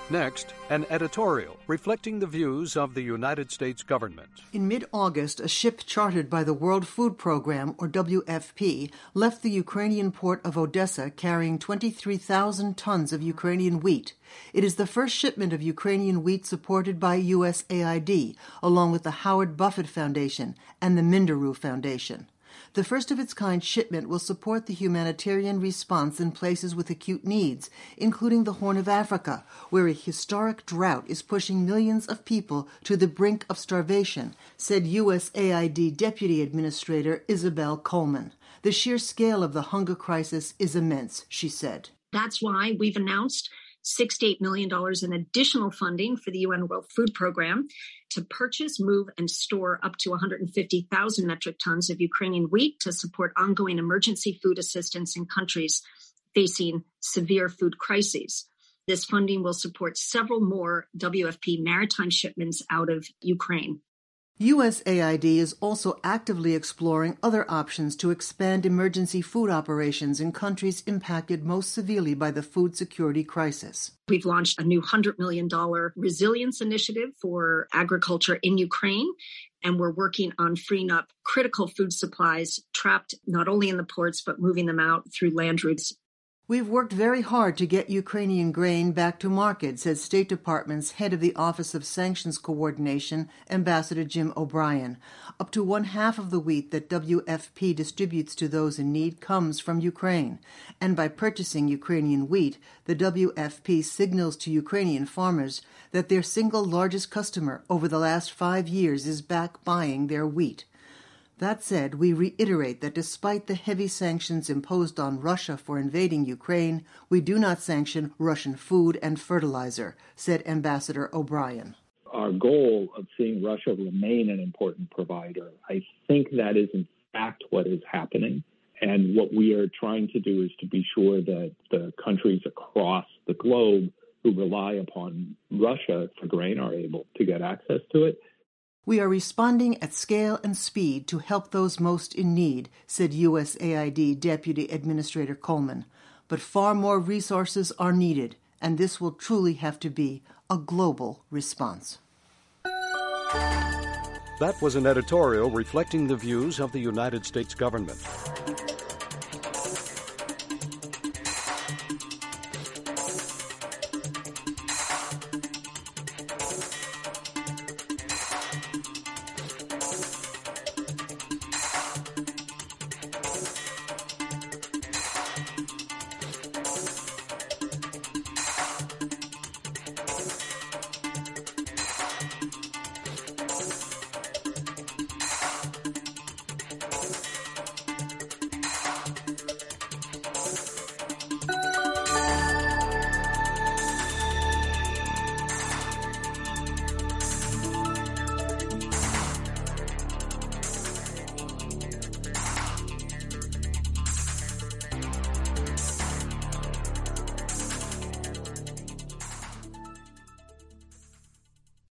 Next, an editorial reflecting the views of the United States government. In mid-August, a ship chartered by the World Food Program, or WFP, left the Ukrainian port of Odessa carrying 23,000 tons of Ukrainian wheat. It is the first shipment of Ukrainian wheat supported by USAID, along with the Howard Buffett Foundation and the Minderoo Foundation. The first-of-its-kind shipment will support the humanitarian response in places with acute needs, including the Horn of Africa, where a historic drought is pushing millions of people to the brink of starvation, said USAID Deputy Administrator Isabel Coleman. The sheer scale of the hunger crisis is immense, she said. That's why we've announced $68 million in additional funding for the UN World Food Program to purchase, move, and store up to 150,000 metric tons of Ukrainian wheat to support ongoing emergency food assistance in countries facing severe food crises. This funding will support several more WFP maritime shipments out of Ukraine. USAID is also actively exploring other options to expand emergency food operations in countries impacted most severely by the food security crisis. We've launched a new $100 million resilience initiative for agriculture in Ukraine, and we're working on freeing up critical food supplies trapped not only in the ports, but moving them out through land routes. We've worked very hard to get Ukrainian grain back to market, says State Department's head of the Office of Sanctions Coordination, Ambassador Jim O'Brien. Up to one-half of the wheat that WFP distributes to those in need comes from Ukraine. And by purchasing Ukrainian wheat, the WFP signals to Ukrainian farmers that their single largest customer over the last 5 years is back buying their wheat. That said, we reiterate that despite the heavy sanctions imposed on Russia for invading Ukraine, we do not sanction Russian food and fertilizer, said Ambassador O'Brien. Our goal of seeing Russia remain an important provider, I think that is in fact what is happening. And what we are trying to do is to be sure that the countries across the globe who rely upon Russia for grain are able to get access to it. We are responding at scale and speed to help those most in need, said USAID Deputy Administrator Coleman. But far more resources are needed, and this will truly have to be a global response. That was an editorial reflecting the views of the United States government.